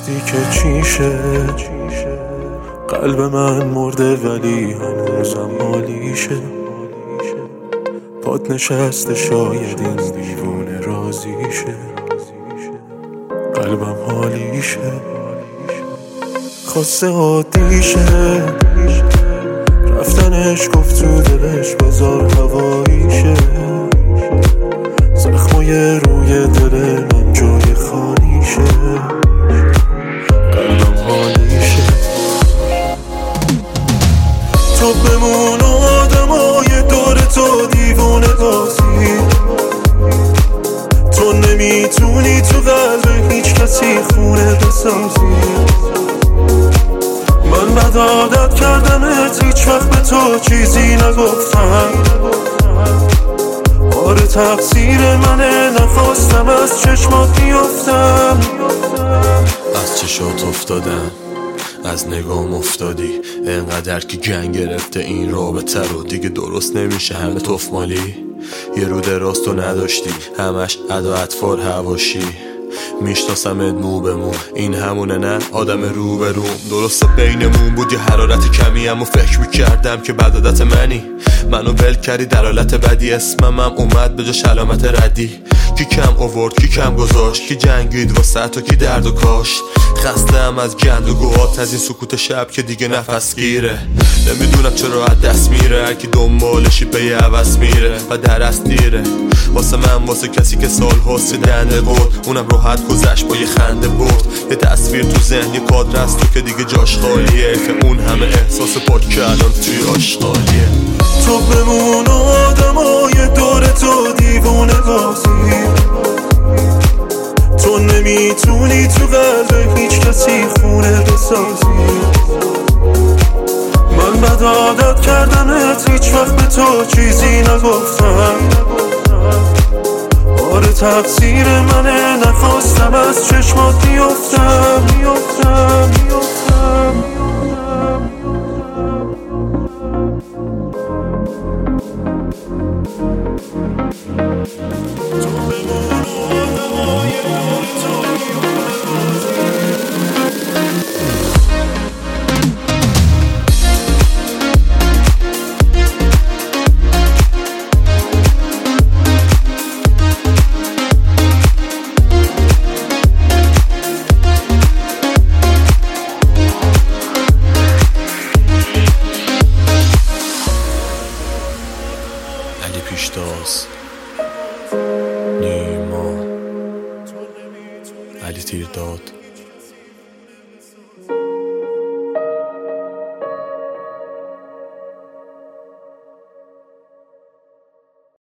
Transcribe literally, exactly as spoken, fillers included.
گفتی که چیشه، قلب من مرده ولی هنوزم حالیشه. پات نشسته شاید این دیوونه راضیشه، قلبم حالیشه. خواسته عادیشه، رفتنش گفت تو دلش بذار هواییشه. زخمای روی دل من جای خالیشه، قلبم حالیشه. تو بمون و آدمای دور تو دیوونه بازی، تو نمیتونی تو قلب هیچ کسی خونه بسازی. من بد عادت کردمت، هیچ وقت به تو چیزی نگفتم. آره تقصیر منه، نخواستم از چشمات بیفتم. از چشات افتادم، از نگام افتادی، انقدر که گنگ گرفته این رابطه رو دیگه درست نمیشه. همه تفمالی، یه رو دراز تو نداشتی، همش ادا اطفال هواشی. میشناسمت مو به مو، این همونه نه آدم رو به روم. درسته بینمون بود یه حرارت کمی، اما فکر میکردم که بدادت منی. منو ول کردی در حالت بدی، اسمم هم اومد به جاش علامت ردی. کی کم آورد کی کم گذاشت، کی جنگید واسه تو کی درد و کاشت. خستم از گند و گوهات، از این سکوت شب که دیگه نفس گیره. نمیدونم چرا از دست میره، هرکی دنبالشی پی عوض میره و درست دیره. واسه من واسه کسی که سال هاست دنده برد، اونم راحت گذشت با یه خنده برد. یه تصویر تو ذهن، یه کادر از تو که دیگه جاش خالیه، که اون همه احساس پاک که الان توی آشغالیه. تو بمون و آدمای دور تو دیوونه بازی، تو نمیتونی تو قلب هیچ کسی خونه بسازی. من بد عادت کردمت، هیچ وقت به تو چیزی نگفتم. آره تقصیر منه، نخواستم از چشمات بیفتم بیفتم بیفتم. علی پیشتاز، نیما، علی تیرداد.